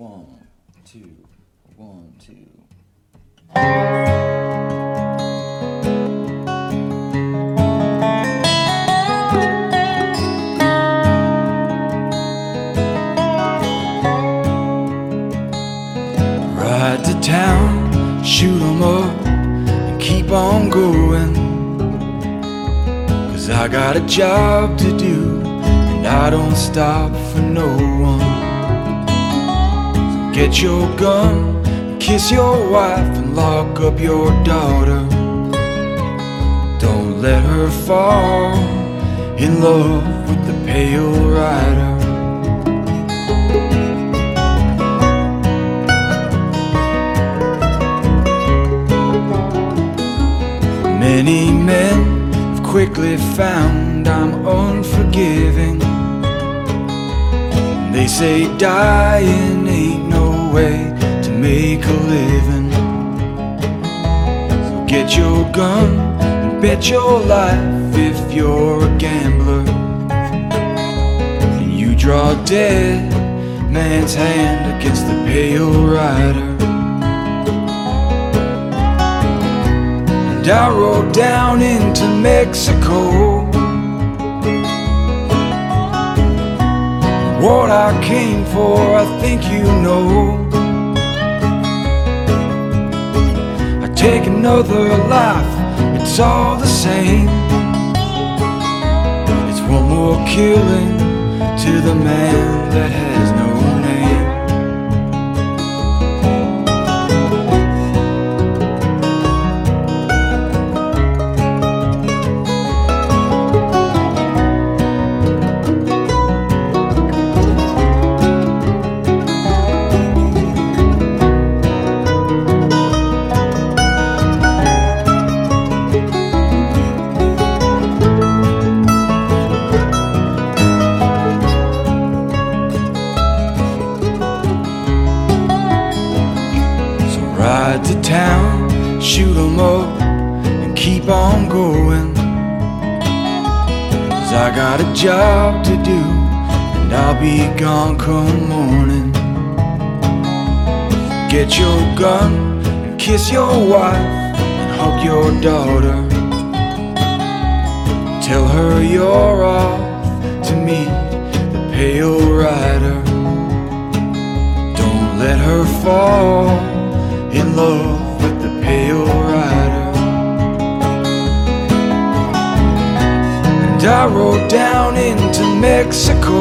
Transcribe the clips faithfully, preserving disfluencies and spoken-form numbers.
One, two, one, two. Ride to town, shoot 'em up, and keep on going. 'Cause I got a job to do, and I don't stop for no one. So get your gun, kiss your wife, and lock up your daughter. Don't let her fall in love with the pale rider. Many men have quickly found I'm unforgiving. They say dying ain't no way to make a living. So get your gun and bet your life if you're a gambler. And you draw a dead man's hand against the pale rider. And I rode down into Mexico. What I came for, I think you know. I take another life, it's all the same. It's one more killing to the man that has no name. Ride to town, shoot 'em up, and keep on going. 'Cause I got a job to do, and I'll be gone come morning. Get your gun, and kiss your wife, and hug your daughter. Tell her you're off to meet the pale rider. Don't let her fall in love with the pale rider. And I rode down into Mexico.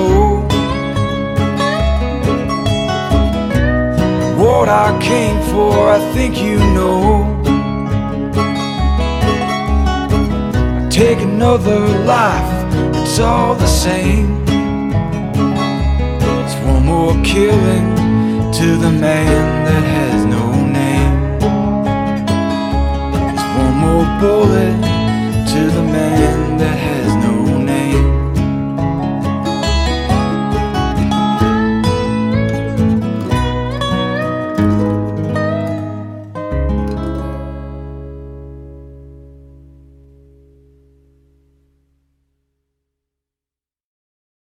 What I came for, I think you know. I take another life, it's all the same. It's one more killing to the man that has no name. Bullet to the man